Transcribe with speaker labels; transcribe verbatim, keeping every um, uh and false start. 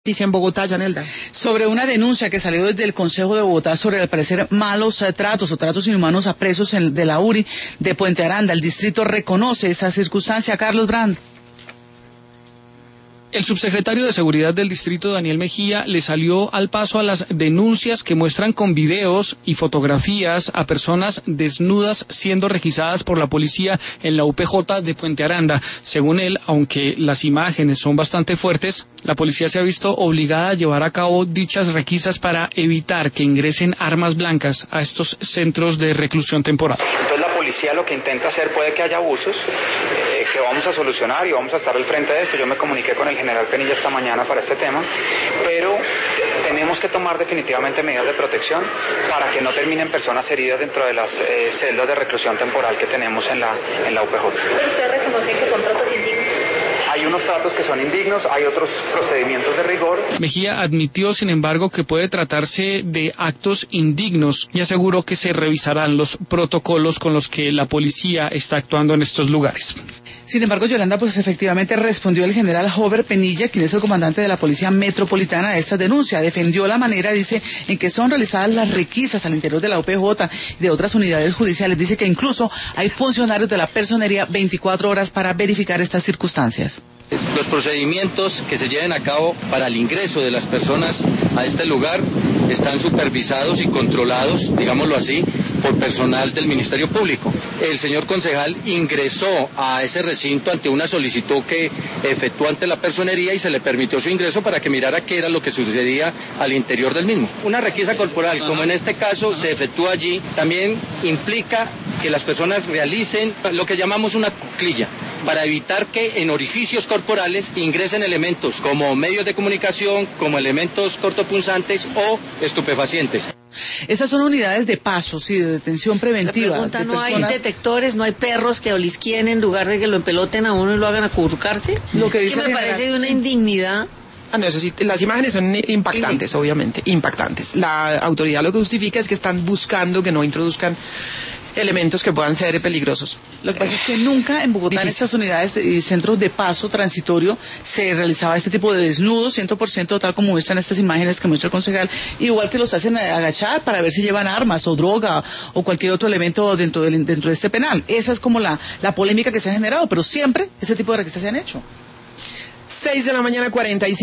Speaker 1: Noticia en Bogotá, Yanelda.
Speaker 2: Sobre una denuncia que salió desde el Consejo de Bogotá sobre al parecer malos eh, tratos o tratos inhumanos a presos en, de la U R I de Puente Aranda. El distrito reconoce esa circunstancia. Carlos Brand.
Speaker 3: El subsecretario de Seguridad del distrito, Daniel Mejía, le salió al paso a las denuncias que muestran con videos y fotografías a personas desnudas siendo requisadas por la policía en la U P J de Puente Aranda. Según él, aunque las imágenes son bastante fuertes, la policía se ha visto obligada a llevar a cabo dichas requisas para evitar que ingresen armas blancas a estos centros de reclusión temporal.
Speaker 4: Entonces la policía lo que intenta hacer, puede que haya abusos, eh, que vamos a solucionar y vamos a estar al frente de esto. Yo me comuniqué con el general Penilla esta mañana para este tema, pero tenemos que tomar definitivamente medidas de protección para que no terminen personas heridas dentro de las eh, celdas de reclusión temporal que tenemos en la, en la U P J.
Speaker 5: ¿Pero usted reconoce que son tratos indignos?
Speaker 4: Hay unos tratos que son indignos, hay otros procedimientos de rigor.
Speaker 3: Mejía admitió, sin embargo, que puede tratarse de actos indignos y aseguró que se revisarán los protocolos con los que la policía está actuando en estos lugares.
Speaker 2: Sin embargo, Yolanda, pues efectivamente respondió el general Hover Penilla, quien es el comandante de la Policía Metropolitana, a esta denuncia. Defendió la manera, dice, en que son realizadas las requisas al interior de la U P J y de otras unidades judiciales. Dice que incluso hay funcionarios de la personería veinticuatro horas para verificar estas circunstancias.
Speaker 6: Los procedimientos que se lleven a cabo para el ingreso de las personas a este lugar están supervisados y controlados, digámoslo así, por personal del Ministerio Público. El señor concejal ingresó a ese recinto ante una solicitud que efectuó ante la personería y se le permitió su ingreso para que mirara qué era lo que sucedía al interior del mismo. Una requisa corporal, como en este caso se efectúa allí, también implica que las personas realicen lo que llamamos una cuclilla, para evitar que en orificios corporales ingresen elementos como medios de comunicación, como elementos cortopunzantes o estupefacientes.
Speaker 2: Esas son unidades de paso, sí, de detención preventiva.
Speaker 5: La pregunta,
Speaker 2: de
Speaker 5: ¿no
Speaker 2: personas...
Speaker 5: hay detectores, no hay perros que olisquien en lugar de que lo empeloten a uno y lo hagan acurrucarse?
Speaker 2: Lo que
Speaker 5: es
Speaker 2: dice
Speaker 5: que me
Speaker 2: general,
Speaker 5: parece de una
Speaker 2: sí.
Speaker 5: indignidad.
Speaker 1: Ah, no, eso sí, las imágenes son impactantes, obviamente, impactantes. La autoridad lo que justifica es que están buscando que no introduzcan elementos que puedan ser peligrosos.
Speaker 2: Lo que pasa es que nunca en Bogotá,
Speaker 1: Difícil.
Speaker 2: en estas unidades y centros de paso transitorio, se realizaba este tipo de desnudos, cien por ciento tal como muestran estas imágenes que muestra el concejal, igual que los hacen agachar para ver si llevan armas o droga o cualquier otro elemento dentro, del, dentro de este penal. Esa es como la, la polémica que se ha generado, pero siempre ese tipo de requisas se han hecho.
Speaker 1: seis de la mañana, cuarenta y cinco